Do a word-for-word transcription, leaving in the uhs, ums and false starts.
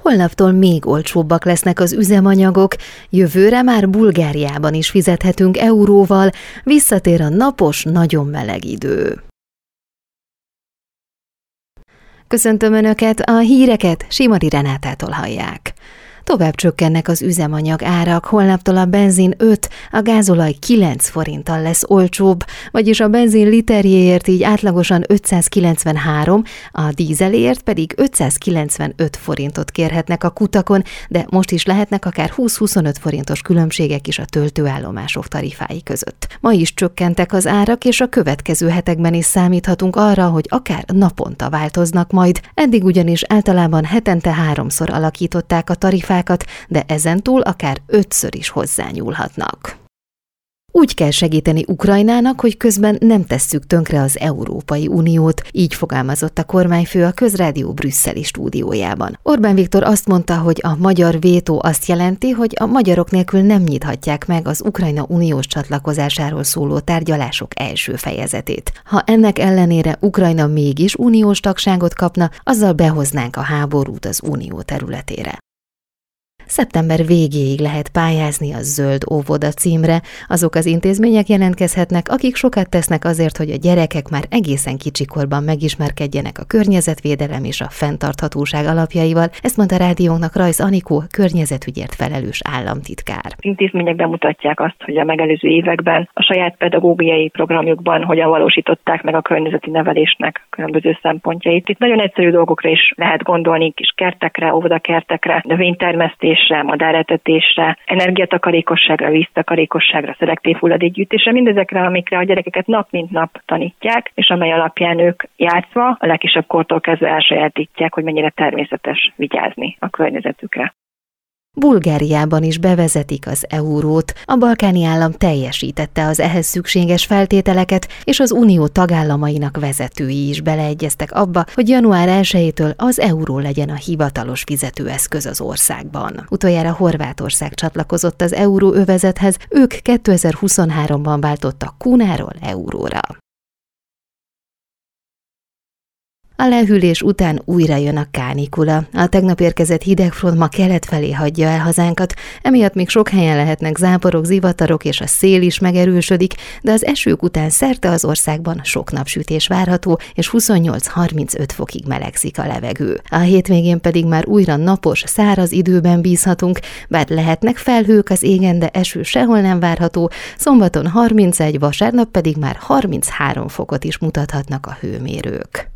Holnaptól még olcsóbbak lesznek az üzemanyagok, jövőre már Bulgáriában is fizethetünk euróval, visszatér a napos, nagyon meleg idő. Köszöntöm Önöket, a híreket Simari Renátától hallják. Tovább csökkennek az üzemanyag árak, holnaptól a benzin öt, a gázolaj kilenc forinttal lesz olcsóbb, vagyis a benzin literjéért így átlagosan ötszázkilencvenhárom, a dízelért pedig ötszázkilencvenöt forintot kérhetnek a kutakon, de most is lehetnek akár húsz-huszonöt forintos különbségek is a töltőállomások tarifái között. Ma is csökkentek az árak, és a következő hetekben is számíthatunk arra, hogy akár naponta változnak majd. Eddig ugyanis általában hetente háromszor alakították a tarifát, de ezentúl akár ötször is hozzányúlhatnak. Úgy kell segíteni Ukrajnának, hogy közben nem tesszük tönkre az Európai Uniót, így fogalmazott a kormányfő a Közrádió brüsszeli stúdiójában. Orbán Viktor azt mondta, hogy a magyar vétó azt jelenti, hogy a magyarok nélkül nem nyithatják meg az Ukrajna uniós csatlakozásáról szóló tárgyalások első fejezetét. Ha ennek ellenére Ukrajna mégis uniós tagságot kapna, azzal behoznánk a háborút az unió területére. Szeptember végéig lehet pályázni a Zöld óvoda címre. Azok az intézmények jelentkezhetnek, akik sokat tesznek azért, hogy a gyerekek már egészen kicsikorban megismerkedjenek a környezetvédelem és a fenntarthatóság alapjaival. Ezt mondta rádiónknak Rajz Anikó, környezetügyért felelős államtitkár. Az intézmények bemutatják azt, hogy a megelőző években a saját pedagógiai programjukban hogyan valósították meg a környezeti nevelésnek különböző szempontjait. Itt nagyon egyszerű dolgokra is lehet gondolni, kis kertekre, óvodakertekre, növénytermesztés, madáretetésre, energiatakarékosságra, víztakarékosságra, szelektív hulladékgyűjtésre, mindezekre, amikre a gyerekeket nap mint nap tanítják, és amely alapján ők játszva a legkisebb kortól kezdve elsajátítják, hogy mennyire természetes vigyázni a környezetükre. Bulgáriában is bevezetik az eurót. A balkáni állam teljesítette az ehhez szükséges feltételeket, és az unió tagállamainak vezetői is beleegyeztek abba, hogy január elsejétől az euró legyen a hivatalos fizetőeszköz az országban. Utoljára Horvátország csatlakozott az euróövezethez, ők kétezer-huszonháromban váltottak kunáról euróra. A lehűlés után újra jön a kánikula. A tegnap érkezett hidegfront ma kelet felé hagyja el hazánkat, emiatt még sok helyen lehetnek záporok, zivatarok, és a szél is megerősödik, de az esők után szerte az országban sok napsütés várható, és huszonnyolc-harmincöt fokig melegszik a levegő. A hétvégén pedig már újra napos, száraz időben bízhatunk, bár lehetnek felhők az égen, de eső sehol nem várható, szombaton harmincegy, vasárnap pedig már harminchárom fokot is mutathatnak a hőmérők.